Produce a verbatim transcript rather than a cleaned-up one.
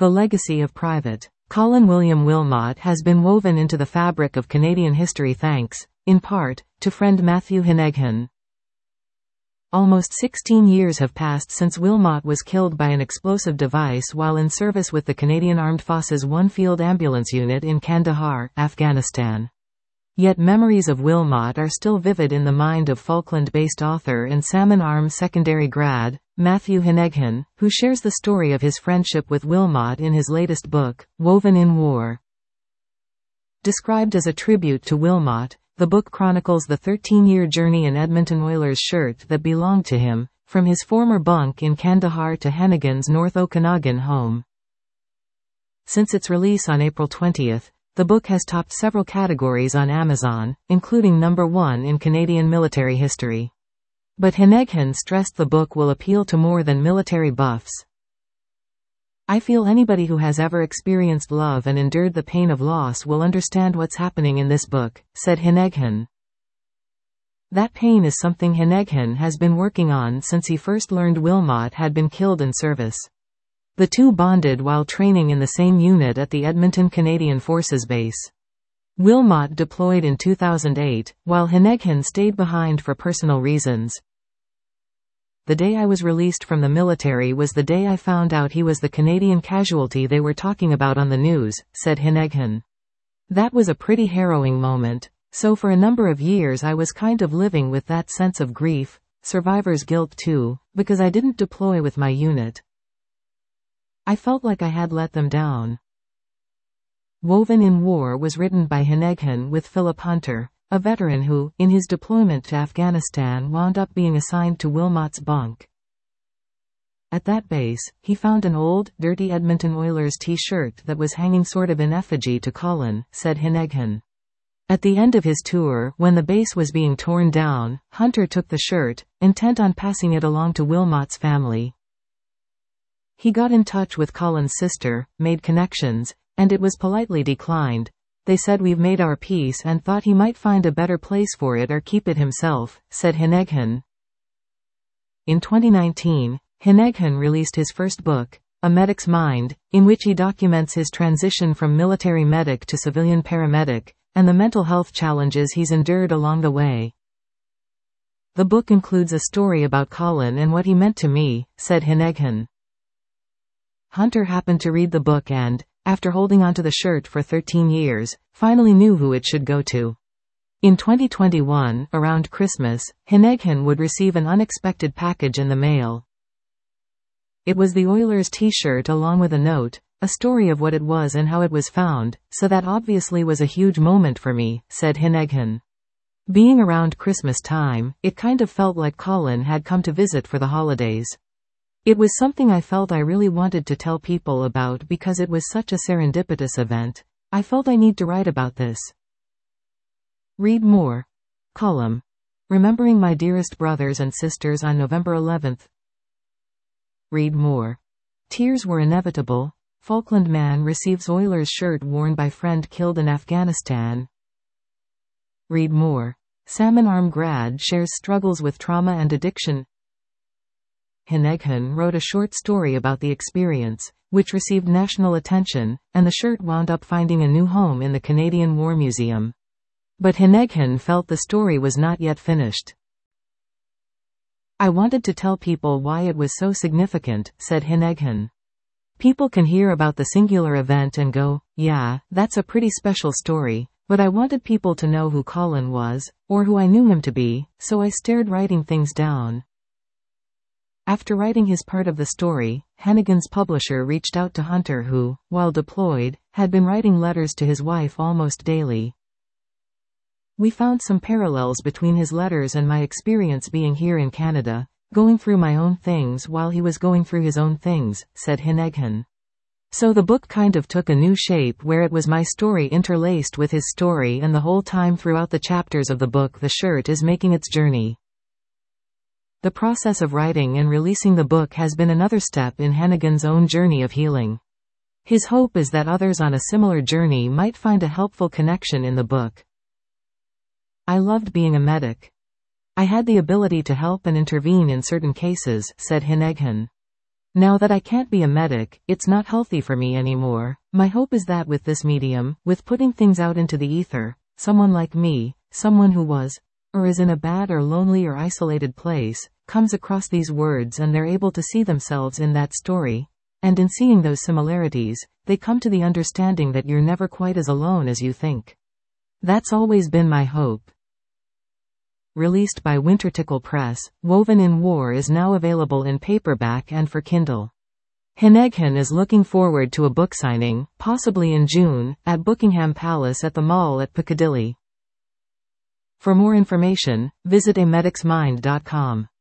The legacy of Private Colin William Wilmot has been woven into the fabric of Canadian history thanks, in part, to friend Matthew Heneghan. Almost sixteen years have passed since Wilmot was killed by an explosive device while in service with the Canadian Armed Forces one Field Ambulance Unit in Kandahar, Afghanistan. Yet memories of Wilmot are still vivid in the mind of Falkland-based author and Salmon Arms secondary grad, Matthew Heneghan, who shares the story of his friendship with Wilmot in his latest book, Woven in War. Described as a tribute to Wilmot, the book chronicles the thirteen-year journey in Edmonton Oilers shirt that belonged to him, from his former bunk in Kandahar to Heneghan's North Okanagan home. Since its release on April twentieth, the book has topped several categories on Amazon, including number one in Canadian military history. But Heneghan stressed the book will appeal to more than military buffs. I feel anybody who has ever experienced love and endured the pain of loss will understand what's happening in this book, said Heneghan. That pain is something Heneghan has been working on since he first learned Wilmot had been killed in service. The two bonded while training in the same unit at the Edmonton Canadian Forces Base. Wilmot deployed in two thousand eight, while Heneghan stayed behind for personal reasons. The day I was released from the military was the day I found out he was the Canadian casualty they were talking about on the news, said Heneghan. That was a pretty harrowing moment, so for a number of years I was kind of living with that sense of grief, survivor's guilt too, because I didn't deploy with my unit. I felt like I had let them down. Woven in War was written by Heneghan with Philip Hunter, a veteran who, in his deployment to Afghanistan, wound up being assigned to Wilmot's bunk. At that base, he found an old, dirty Edmonton Oilers t-shirt that was hanging sort of in effigy to Colin, said Heneghan. At the end of his tour, when the base was being torn down, Hunter took the shirt, intent on passing it along to Wilmot's family. He got in touch with Colin's sister, made connections, and it was politely declined. They said we've made our peace and thought he might find a better place for it or keep it himself, said Heneghan. In twenty nineteen, Heneghan released his first book, A Medic's Mind, in which he documents his transition from military medic to civilian paramedic, and the mental health challenges he's endured along the way. The book includes a story about Colin and what he meant to me, said Heneghan. Hunter happened to read the book and, after holding onto the shirt for thirteen years, finally knew who it should go to. In twenty twenty-one, around Christmas, Heneghan would receive an unexpected package in the mail. It was the Oilers t-shirt along with a note, a story of what it was and how it was found, so that obviously was a huge moment for me, said Heneghan. Being around Christmas time, it kind of felt like Colin had come to visit for the holidays. It was something I felt I really wanted to tell people about because it was such a serendipitous event. I felt I need to write about this. Read more. Column. Remembering my dearest brothers and sisters on November eleventh. Read more. Tears were inevitable. Falkland man receives Oilers shirt worn by friend killed in Afghanistan. Read more. Salmon Arm grad shares struggles with trauma and addiction. Heneghan wrote a short story about the experience, which received national attention, and the shirt wound up finding a new home in the Canadian War Museum. But Heneghan felt the story was not yet finished. I wanted to tell people why it was so significant, said Heneghan. People can hear about the singular event and go, yeah, that's a pretty special story, but I wanted people to know who Colin was, or who I knew him to be, so I started writing things down. After writing his part of the story, Heneghan's publisher reached out to Hunter who, while deployed, had been writing letters to his wife almost daily. We found some parallels between his letters and my experience being here in Canada, going through my own things while he was going through his own things, said Heneghan. So the book kind of took a new shape where it was my story interlaced with his story, and the whole time throughout the chapters of the book the shirt is making its journey. The process of writing and releasing the book has been another step in Heneghan's own journey of healing. His hope is that others on a similar journey might find a helpful connection in the book. I loved being a medic. I had the ability to help and intervene in certain cases, said Heneghan. Now that I can't be a medic, it's not healthy for me anymore. My hope is that with this medium, with putting things out into the ether, someone like me, someone who was, or is in a bad or lonely or isolated place, comes across these words and they're able to see themselves in that story. And in seeing those similarities, they come to the understanding that you're never quite as alone as you think. That's always been my hope. Released by Wintertickle Press, Woven in War is now available in paperback and for Kindle. Hineghan is looking forward to a book signing, possibly in June, at Buckingham Palace at the Mall at Piccadilly. For more information, visit a medics mind dot com.